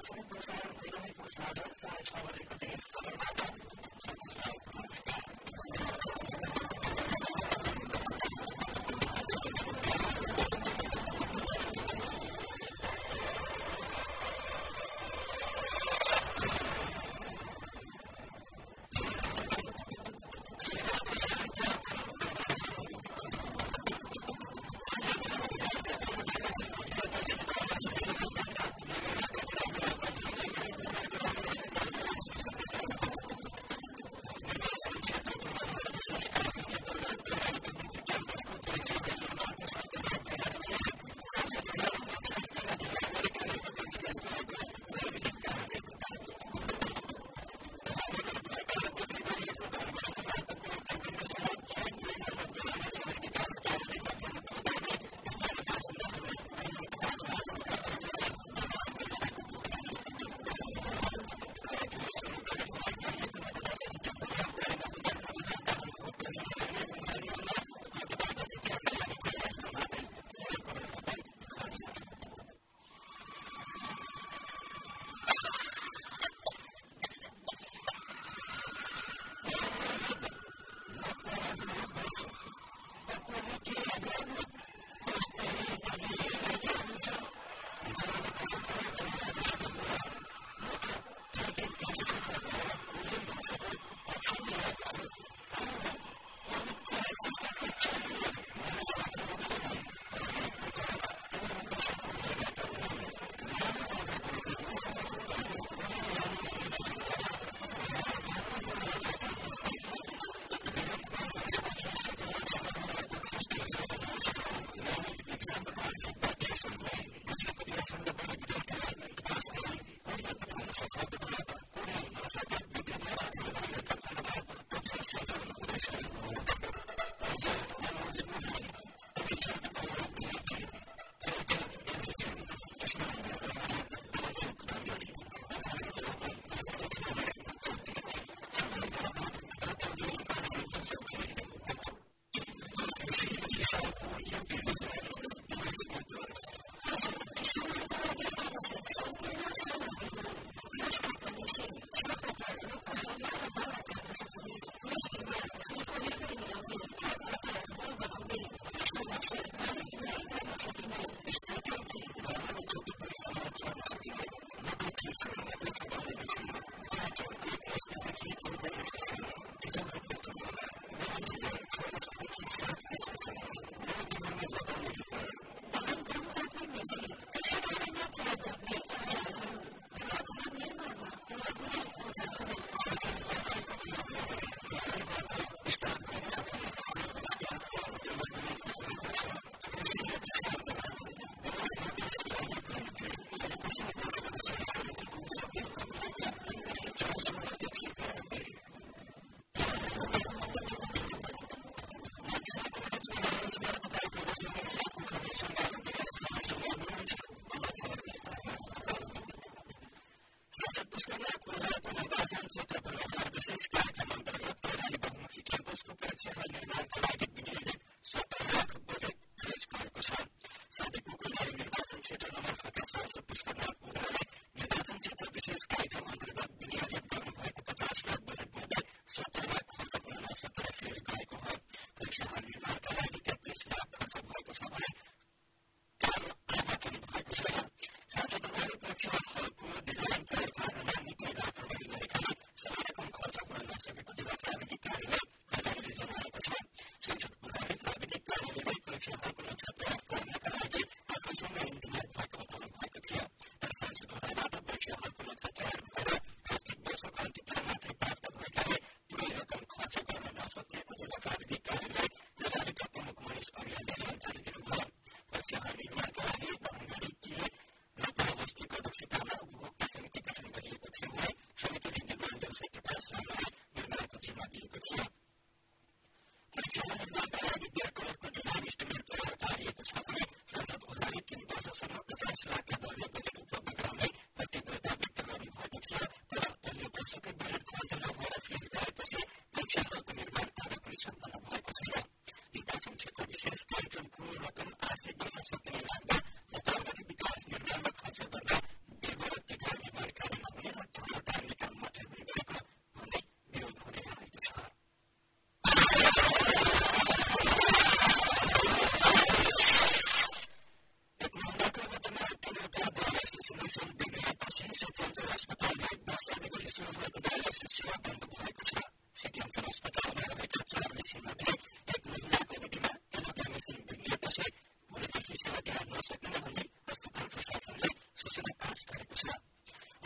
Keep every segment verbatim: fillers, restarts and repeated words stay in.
यसरी प्रसारण भइरहेको साँझ साढे छ बजेको देश खबरबाट सकिन्छ। नमस्कार।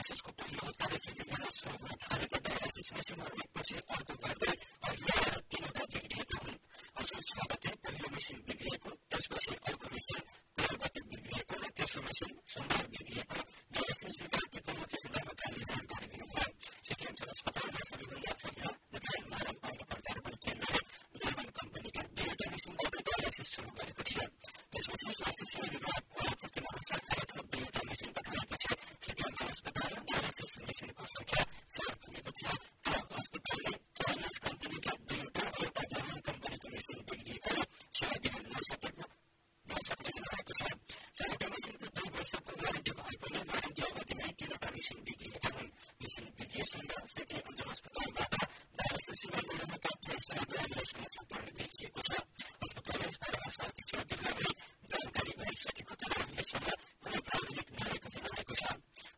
त्यसको पहिलो हप्तादेखि लिएर सुरुमा थालेका डायलासिस मेसिनहरू एकपछि अर्को गर्दै ल्याएर तिनवटा बिग्रिएका हुन्। असोज छ गते पहिलो मेसिन बिग्रिएको, त्यसपछि अर्को मेसिन तेह्र गते बिग्रिएको र तेस्रो मेसिन सोमबार बिग्रिएको डायलासिस विभागकी प्रमुख सदरमुकामले जानकारी दिनुभयो। सिद्धान्त अस्पतालमा सबैभन्दा पहिला नेपाल मानव अङ्ग प्रत्यारोपण केन्द्रले लेबन कम्पनीका दुईवटा मेसिनबाट डायलासिस सुरु गरेको थियो। त्यसपछि स्वास्थ्य सेवा विभागको आपूर्ति महाशाखाले थप दुईवटा मेसिन पठाएपछि सिद्धान्त अस्पतालमा डायलासिस मेसिनको सङ्ख्या चार पुगेको थियो। तर अस्पतालले चाइनिज कम्पनीका दुईवटा र एउटा जर्मन कम्पनीको मेसिन बिग्रिएकोले सेवा दिन नसकेको नसक्ने जनाएको छ। चारवटा मेसिनको दुई वर्षको वारेन्टी भए पनि वारेन्टी अवधिमै तीनवटा मेसिन बिग्रिएका हुन्। मेसिन बिग्रिएसँग सिटी अञ्चल अस्पतालबाट डायलासिस सेवा लिनका केही सेवाग्राहीलाई समस्या पर्ने देखिएको छ। अस्पताल स्तरमा स्वास्थ्य सेवा विभागले जानकारी भइसकेको तर अहिलेसम्म कुनै प्राविधिक नआएको जनाएको छ।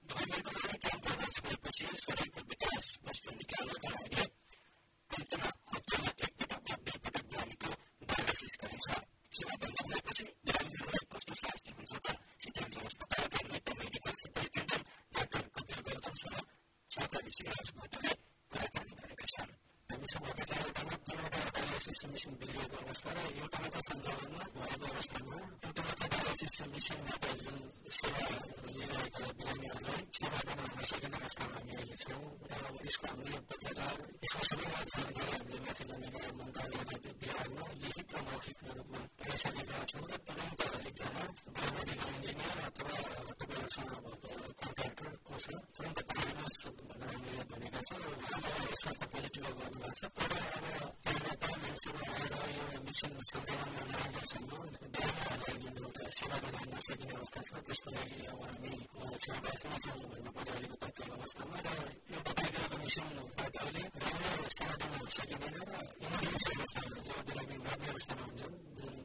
दुवै काम गर्न छोडेपछि शरीरको विकास वस्तु निकाल्नका लागि कम्तीमा हप्तामा एकपटक वा दुईपटक बिरामीको डायलासिस गरिन्छ। सेवा बन्द भएपछि बिरामीहरूलाई कस्तो स्वास्थ्य हुन्छ त? सिद्धान्त अस्पतालका नित्य मेडिकल सुपरिन्टेन्डेन्ट डाक्टर कपिल गौतमसँग सहकारी सिराज भट्टले कुराकानी गरेका छन्। हामीसँग चारवटामा तिनवटा डायलासिस मेसिन बिग्रिएको अवस्था र एउटा मात्र सञ्चालनमा भएको अवस्थामा एउटा मात्र डायलासिस मेसिनबाट जुन सेवा लिइरहेका बिरामीहरूलाई सेवा दिन नसकेको अवस्थामा हामी अहिले छौँ र यसको हामीले पत्राचार यसको सबैमा ध्यान गरेर हामीले माथिल्लो निकाय मन्त्रालयलाई बिहारमा लिखित र मौखिक रूपमा पठाइसकेका छौँ र तुरन्त एकजना बायोमेडिकल इन्जिनियर अथवा तपाईँहरूसँग कन्ट्र्याक्टर को छ तुरन्त पठाइदिनुहोस् भनेर हामीले भनेका छौँ र उहाँले स्वास्थ्य पोजिटिभ गर्नुभएको छ। तर अब त्यहाँबाट मान्छेहरू आएर यो मिसन सञ्चालनमा नआउँदासम्म बिरामीहरूलाई जुन एउटा सेवा दिन नसकिने अवस्था छ त्यसको लागि अब हामी सेवामा छौँ भन्नु पर्यो अहिलेको तत्काल अवस्थामा र एउटा बिग्रेको मिसनबाट अहिले राम्रो सेवा दिन सकिँदैन र इमर्जेन्सी अवस्थामा जो बिरामी मर्ने अवस्थामा हुन्छन् जुन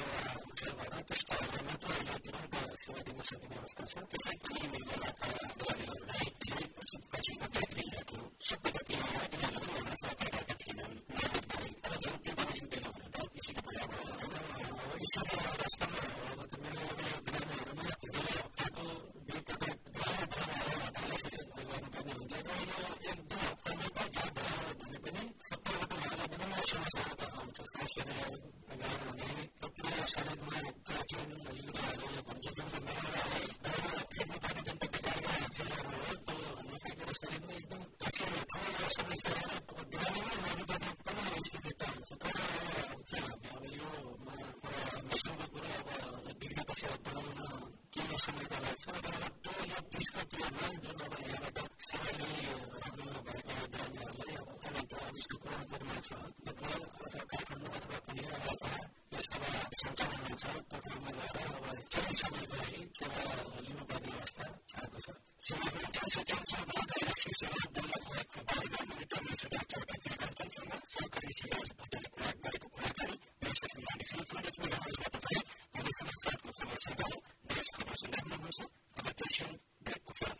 भएर त्यस्ताहरूलाई मात्र अहिले तुरन्त सेवा दिन सकिने अवस्था छ। त्यसै पनि महिलाका बिरामीहरूलाई धेरै पछि पछिको बिग्रिरहेको सबै तिनीहरूलाई पनि भन्न सकेका थिएनन्। अब जुन त्यो मेसिन दिनु भने त यसरी भयो अब यसरी अवस्थामा अब त मेरो अब यो बिरामीहरूमा धेरै हप्ताको दुईपटक डायलासिस गर्नुपर्ने हुन्छ र यो एक दुई हप्तामा त ग्याप भयो भने पनि सबैबाट उहाँलाई विभिन्न समस्याहरू त आउँछ। सास लिने गाह्रो हुने पुरा शरीरमा कार्टिन युरियाहरू भन्छ जुन फेर्नुपर्ने जुन प्रकारका चिजहरू हो त्यो नफेकेर शरीरमा एकदम पसिना ठुलो समस्याहरू बिरामीमै मर्नुपर्ने पनि स्थिति त हुन्छ। तर के भन्ने अब यो मिसनको कुरा अब बिग्रेपछि अब बनाउन केही समय त लाग्छ र त्यो यो तिसको पिरियडमा जुन अब यहाँबाट सेवा लिइरहनु भएको बिरामीहरूलाई अब अहिले त अब यस्तो कुरामा छ नेपाल अथवा काठमाडौँ अथवा कुनै एउटा यो सेवा सञ्चालनमा छ त्यो ठाउँमा गएर अब केही समयको लागि सेवा लिनुपर्ने अवस्था आएको छ। सेवाको सञ्चालनमा डायलासिस सेवा बन्द भएको बारेमा निमित्त मिनिस्टर डाक्टर कपिल गौतमसँग सहकारी सिराज भट्टले कुरा गरेको कुराकानी व्यवसायिक मानिस फेसबुक आवाजमा तपाईँ अहिलेसम्म साथको खबर सुन्दा देश खबर सुन्दै हुनुहुन्छ। अब त्यसै ब्रेकको फेर्नु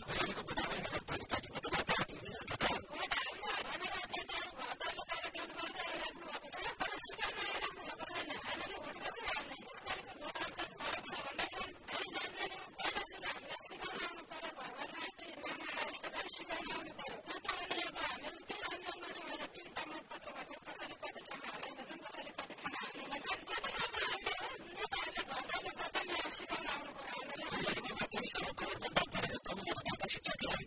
Thank you.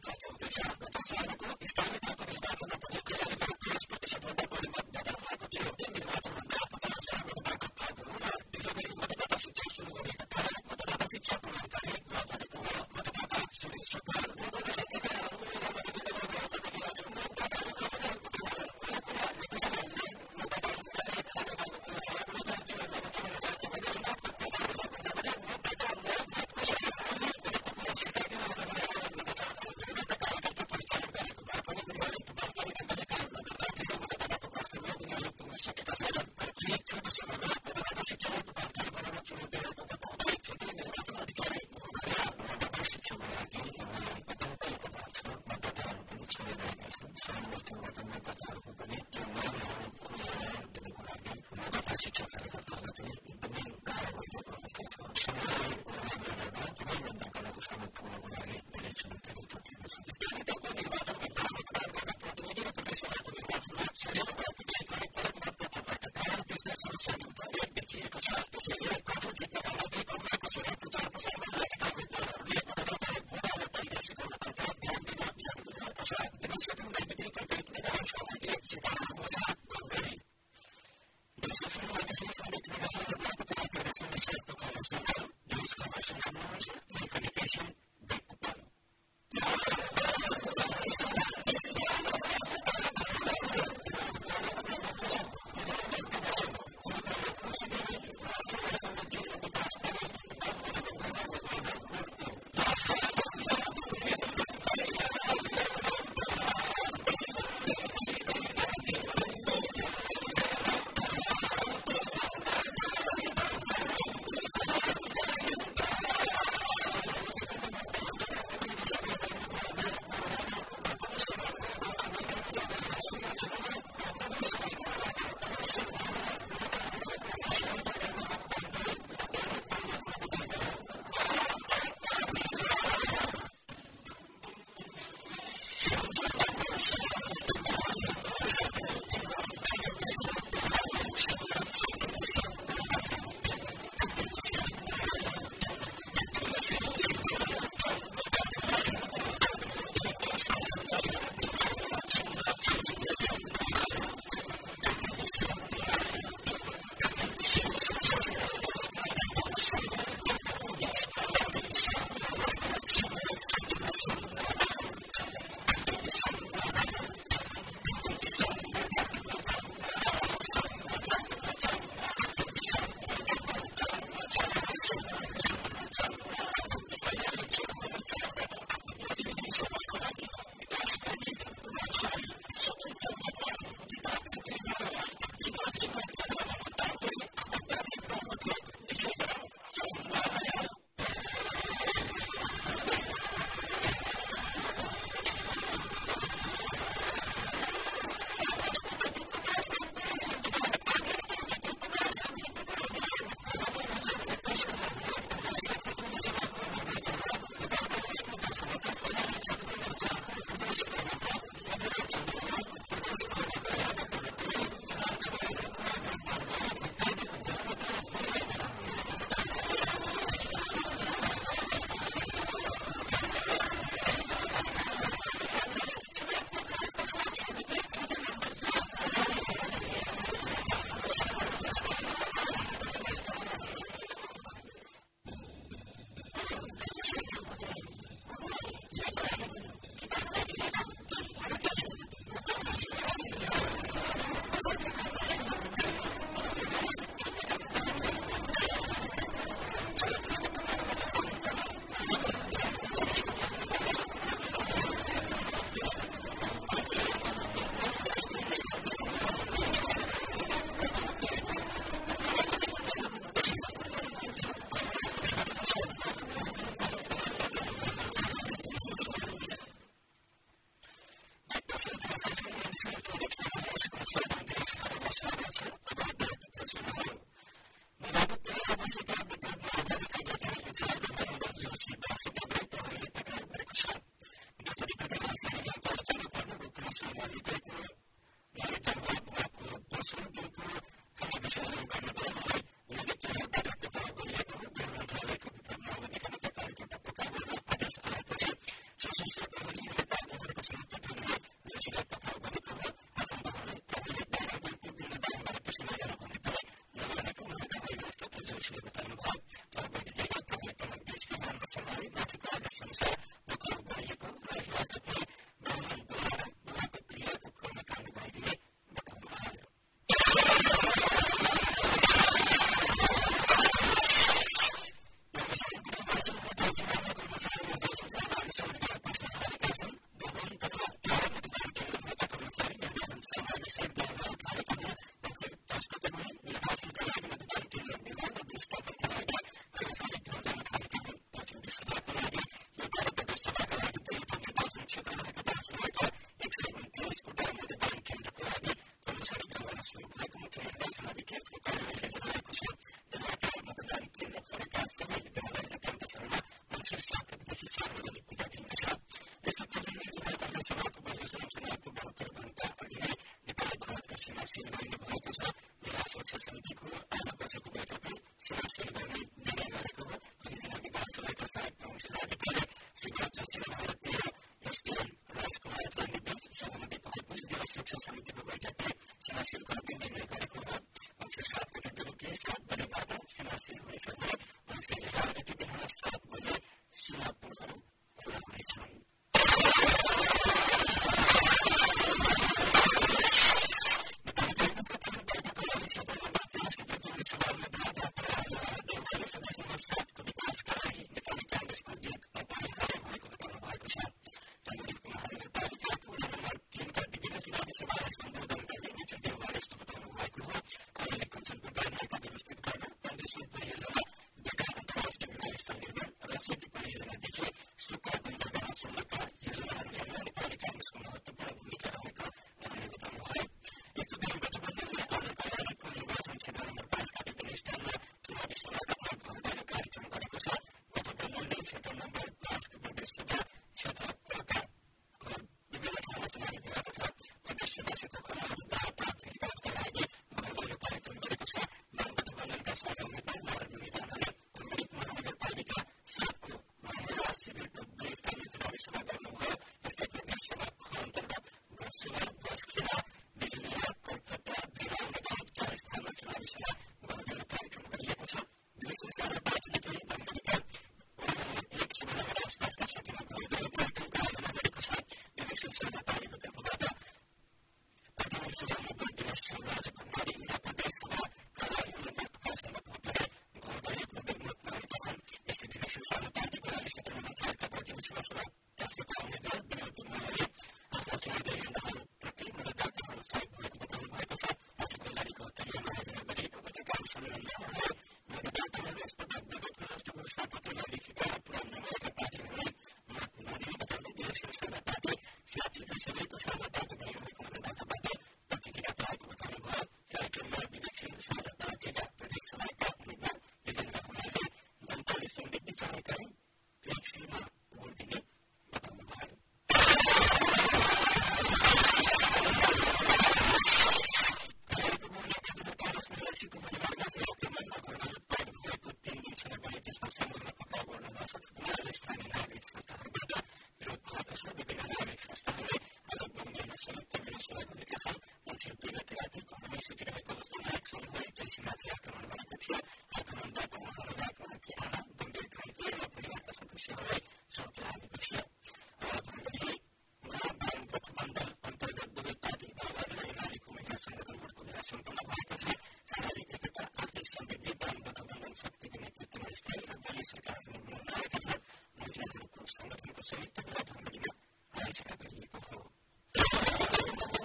संगठनको संयुक्त विरोध भङ्गीमा आयोजना गरिएको हो।